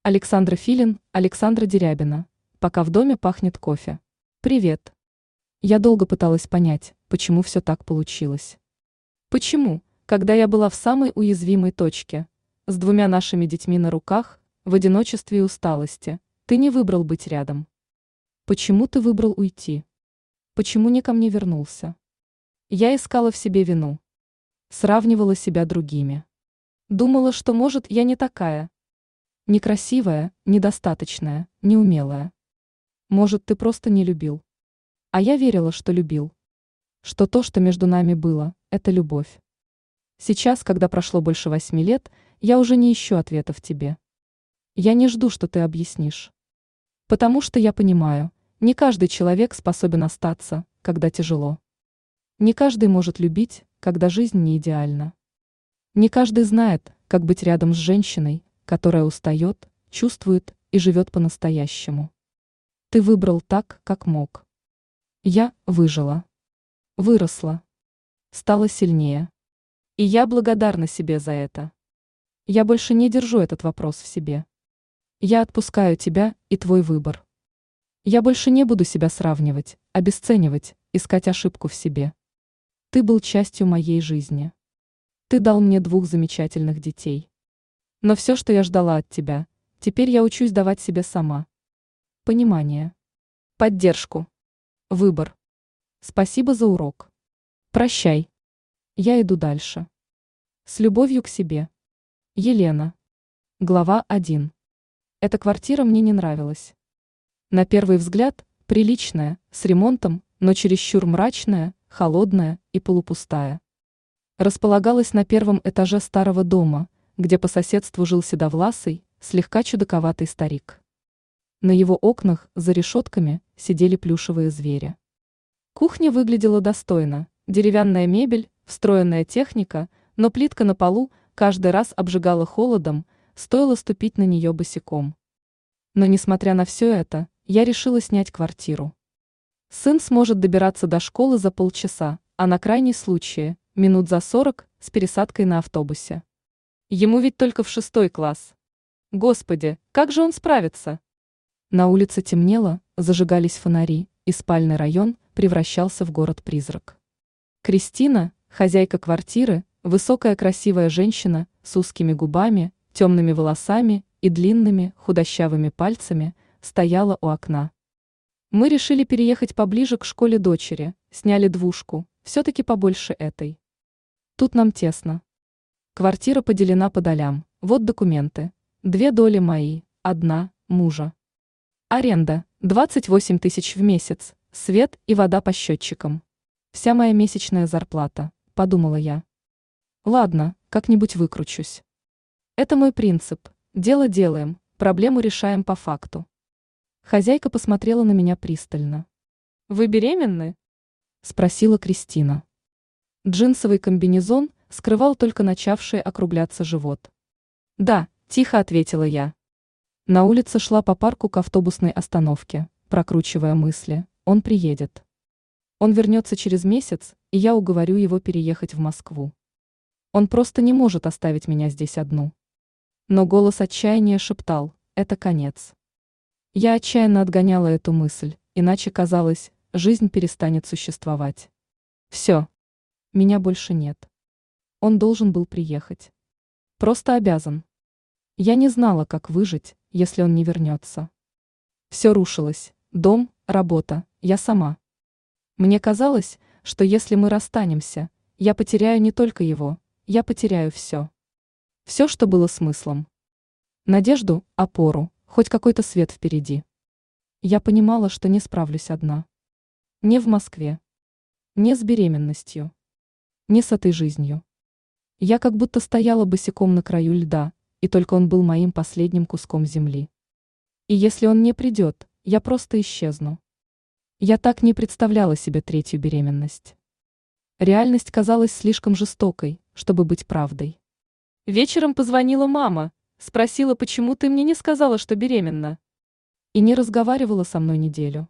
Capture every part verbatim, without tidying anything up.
Александра Филин, Александра Дерябина. Пока в доме пахнет кофе. Привет. Я долго пыталась понять, почему все так получилось. Почему, когда я была в самой уязвимой точке, с двумя нашими детьми на руках, в одиночестве и усталости, ты не выбрал быть рядом? Почему ты выбрал уйти? Почему не ко мне вернулся? Я искала в себе вину. Сравнивала себя другими. Думала, что, может, я не такая. Некрасивая, недостаточная, неумелая. Может, ты просто не любил. А я верила, что любил. Что то, что между нами было, это любовь. Сейчас, когда прошло больше восьми лет, я уже не ищу ответа в тебе. Я не жду, что ты объяснишь. Потому что я понимаю, не каждый человек способен остаться, когда тяжело. Не каждый может любить, когда жизнь не идеальна. Не каждый знает, как быть рядом с женщиной, которая устает, чувствует и живет по-настоящему. Ты выбрал так, как мог. Я выжила. Выросла. Стала сильнее. И я благодарна себе за это. Я больше не держу этот вопрос в себе. Я отпускаю тебя и твой выбор. Я больше не буду себя сравнивать, обесценивать, искать ошибку в себе. Ты был частью моей жизни. Ты дал мне двух замечательных детей. Но все, что я ждала от тебя, теперь я учусь давать себе сама. Понимание. Поддержку. Выбор. Спасибо за урок. Прощай. Я иду дальше. С любовью к себе. Елена. Глава один. Эта квартира мне не нравилась. На первый взгляд, приличная, с ремонтом, но чересчур мрачная, холодная и полупустая. Располагалась на первом этаже старого дома, где по соседству жил седовласый, слегка чудаковатый старик. На его окнах за решетками сидели плюшевые звери. Кухня выглядела достойно, деревянная мебель, встроенная техника, но плитка на полу каждый раз обжигала холодом, стоило ступить на нее босиком. Но несмотря на все это, я решила снять квартиру. Сын сможет добираться до школы за полчаса, а на крайний случай – минут за сорок с пересадкой на автобусе. Ему ведь только в шестой класс. Господи, как же он справится? На улице темнело, зажигались фонари, и спальный район превращался в город-призрак. Кристина, хозяйка квартиры, высокая красивая женщина с узкими губами, темными волосами и длинными худощавыми пальцами, стояла у окна. Мы решили переехать поближе к школе дочери, сняли двушку, все-таки побольше этой. Тут нам тесно. Квартира поделена по долям, вот документы. Две доли мои, одна – мужа. Аренда – двадцать восемь тысяч в месяц, свет и вода по счетчикам. Вся моя месячная зарплата, подумала я. Ладно, как-нибудь выкручусь. Это мой принцип. Дело делаем, проблему решаем по факту. Хозяйка посмотрела на меня пристально. «Вы беременны?» – спросила Кристина. Джинсовый комбинезон скрывал только начавший округляться живот. «Да», – тихо ответила я. На улице шла по парку к автобусной остановке, прокручивая мысли, он приедет. Он вернется через месяц, и я уговорю его переехать в Москву. Он просто не может оставить меня здесь одну. Но голос отчаяния шептал, это конец. Я отчаянно отгоняла эту мысль, иначе казалось, жизнь перестанет существовать. Все. Меня больше нет. Он должен был приехать. Просто обязан. Я не знала, как выжить, если он не вернется. Все рушилось. Дом, работа, я сама. Мне казалось, что если мы расстанемся, я потеряю не только его, я потеряю все. Все, что было смыслом. Надежду, опору, хоть какой-то свет впереди. Я понимала, что не справлюсь одна. Не в Москве. Не с беременностью. Не с этой жизнью. Я как будто стояла босиком на краю льда, и только он был моим последним куском земли. И если он не придет, я просто исчезну. Я так не представляла себе третью беременность. Реальность казалась слишком жестокой, чтобы быть правдой. Вечером позвонила мама, спросила, почему ты мне не сказала, что беременна. И не разговаривала со мной неделю.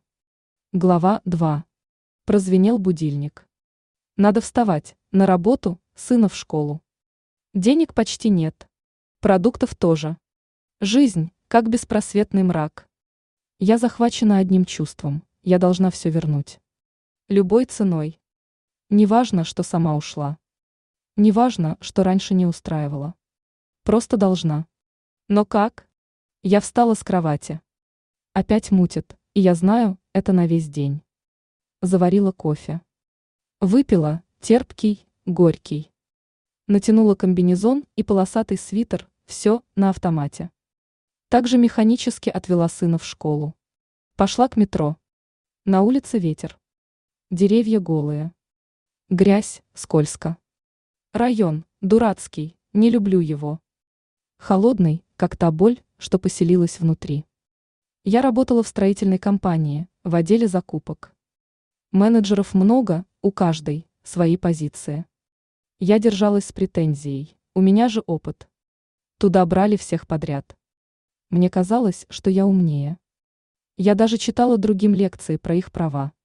Глава два. Прозвенел будильник. Надо вставать, на работу, сына в школу. Денег почти нет. Продуктов тоже. Жизнь, как беспросветный мрак. Я захвачена одним чувством, я должна все вернуть. Любой ценой. Неважно, что сама ушла. Неважно, что раньше не устраивала. Просто должна. Но как? Я встала с кровати. Опять мутит, и я знаю, это на весь день. Заварила кофе. Выпила, терпкий, горький. Натянула комбинезон и полосатый свитер, все на автомате. Также механически отвела сына в школу. Пошла к метро. На улице ветер. Деревья голые. Грязь, скользко. Район, дурацкий, не люблю его. Холодный, как та боль, что поселилась внутри. Я работала в строительной компании, в отделе закупок. Менеджеров много, у каждой свои позиции. Я держалась с претензией, у меня же опыт. Туда брали всех подряд. Мне казалось, что я умнее. Я даже читала другим лекции про их права.